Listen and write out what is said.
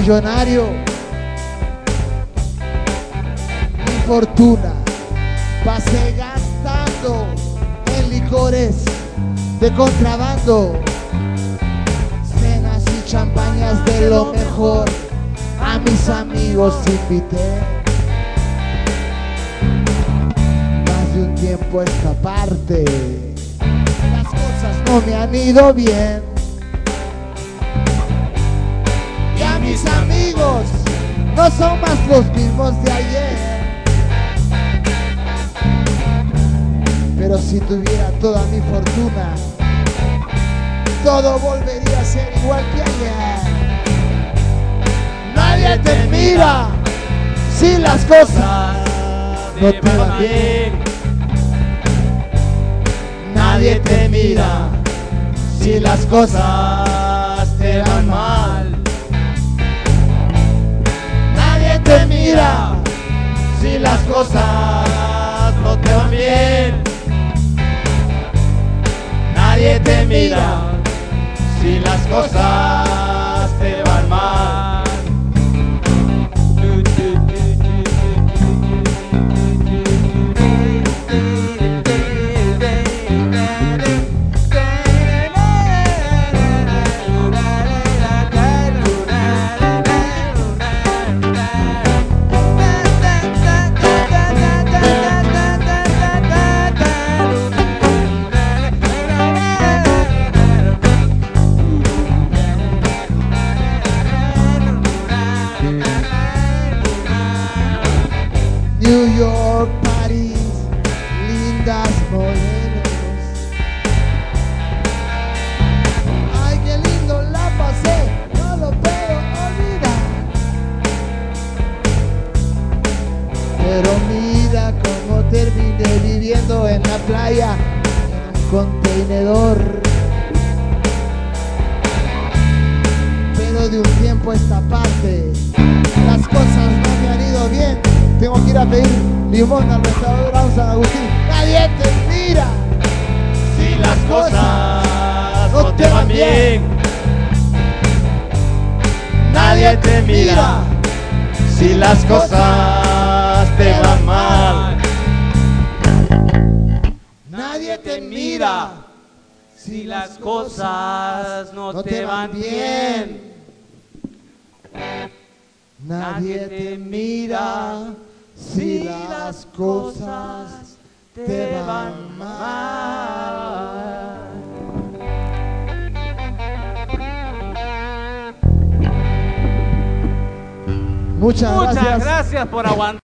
millonario. Mi fortuna pasé gastando en licores de contrabando, cenas y champañas de lo mejor. A mis amigos invité. Más de un tiempo a esta parte, las cosas no me han ido bien. Y a mis amigos no son más los mismos de ayer. Pero si tuviera toda mi fortuna, todo volvería a ser igual que ayer. Nadie te mira si las cosas no te van bien. Nadie te mira si las cosas te van mal. Nadie te mira si las cosas no te van bien. Nadie te mira si las cosas te van mal. New York, París, lindas modelos. Ay, qué lindo la pasé, no lo puedo olvidar. Pero mira cómo terminé viviendo en la playa, en un contenedor. Pero de un tiempo a esta parte, las cosas no me han ido bien. Tengo que ir a pedir limón al restaurante San Agustín. Nadie te mira si las cosas no te van bien. Nadie te mira si las cosas te van mal. Nadie te mira si las cosas no te van bien. Nadie te mira si las cosas te van mal. Muchas gracias Muchas gracias por aguantar.